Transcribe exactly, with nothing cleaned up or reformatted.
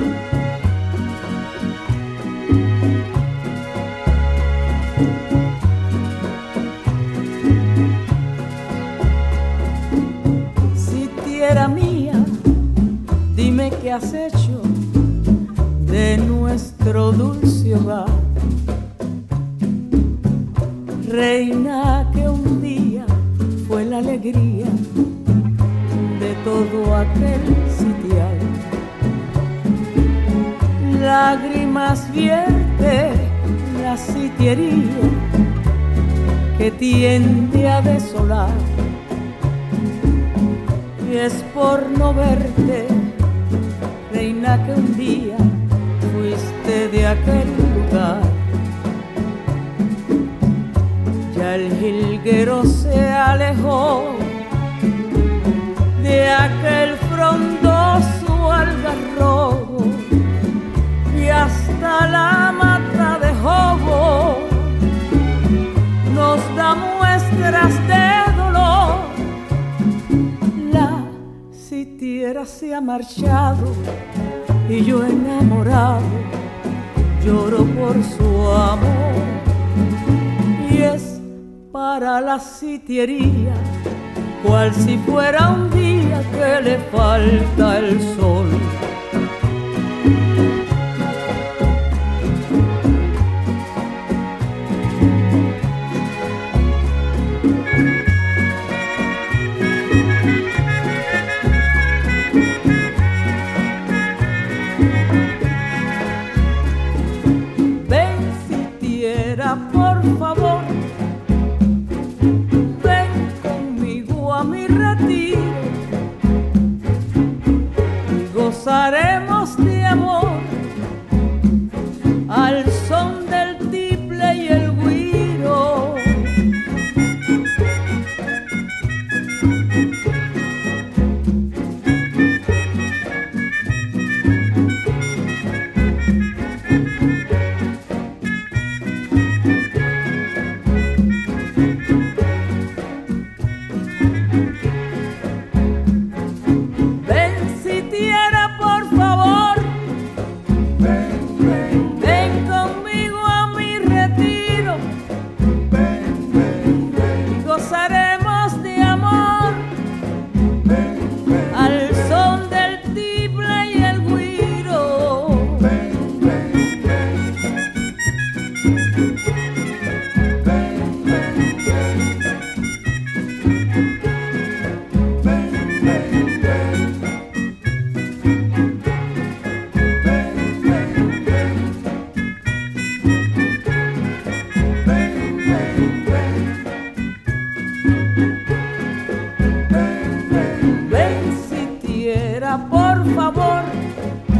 Sitiera mía, dime qué has hecho de nuestro dulce hogar. Reina que un día fue la alegría de todo aquel sitial. Lágrimas vierte la sitiería que tiende a desolar. Y es por no verte, reina, que un día fuiste de aquel lugar. Ya el jilguero se alejó de aquel frondoso algarrobo y hasta la mata de jobo nos da muestras de dolor. La sitiera se ha marchado y yo enamorado lloro por su amor. Y es para la sitiería cual si fuera un día que le falta el sol. Ven, sitiera, por favor, gozaremos de amor al son del tiple y el güiro. Por favor,